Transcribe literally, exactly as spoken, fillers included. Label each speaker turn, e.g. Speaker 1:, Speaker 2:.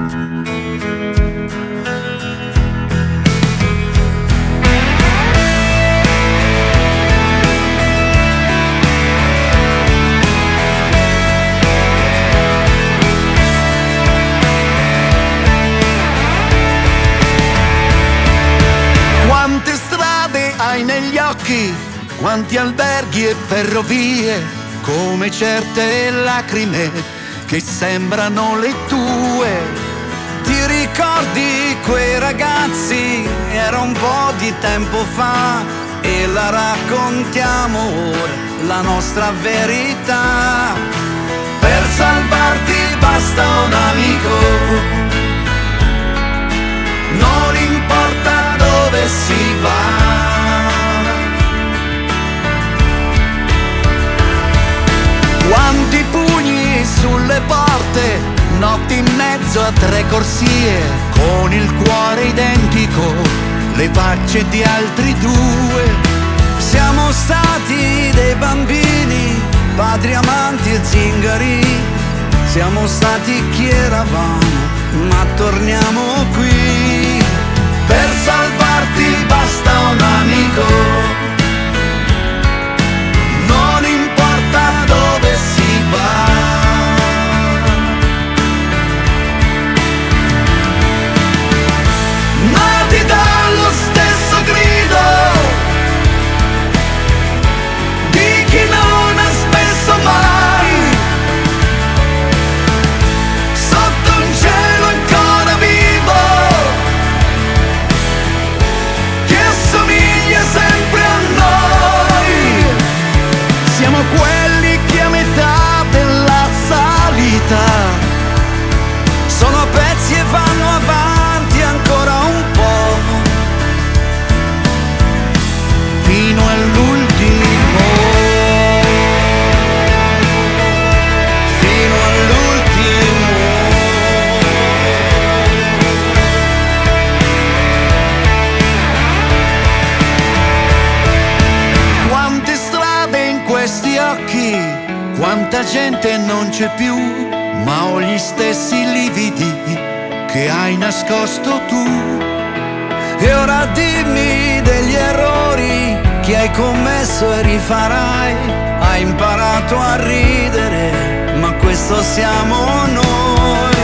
Speaker 1: Quante strade hai negli occhi, quanti alberghi e ferrovie, come certe lacrime che sembrano le tue. Ti ricordi quei ragazzi? Era un po' di tempo fa e la raccontiamo ora, la nostra verità. Per salvarti basta un amico, non importa dove si va. Quanti pugni sulle porte, notti in mezzo a tre corsie, con il cuore identico, le facce di altri due. Siamo stati dei bambini, padri amanti e zingari. Siamo stati chi eravamo, ma torniamo qui. Per salvarti basta un amico, non importa dove si va. Nati dallo stesso grido di chi non ha spesso mai, sotto un cielo ancora vivo che assomiglia sempre a noi. Siamo quelli che a metà della salita sono a pezzi e vanno avanti ancora un po', fino all'ultimo, fino all'ultimo. Quante strade in questi occhi, quanta gente non c'è più, ma ho gli stessi lividi che hai nascosto tu. E ora dimmi degli errori che hai commesso e rifarai. Hai imparato a ridere, ma questo siamo noi.